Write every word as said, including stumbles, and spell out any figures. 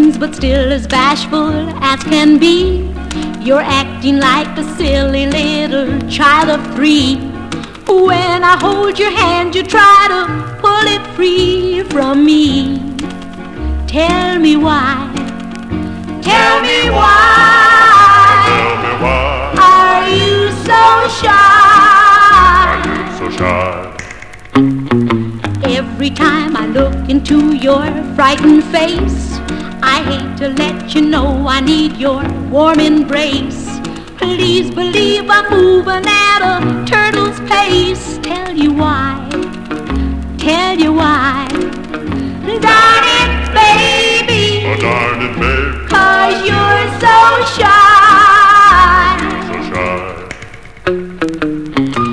things, but still as bashful as can be. You're acting like a silly little child of three. When I hold your hand, you try to pull it free from me. Tell me why. Tell me why. Tell me why. Are you so shy? Are you so shy? Every time I look into your frightened face, I hate to let you know I need your warm embrace. Please believe I'm moving at a turtle's pace. Tell you why. Tell you why. Darn it, baby. Oh, darn it, baby. 'Cause you're so shy. So shy.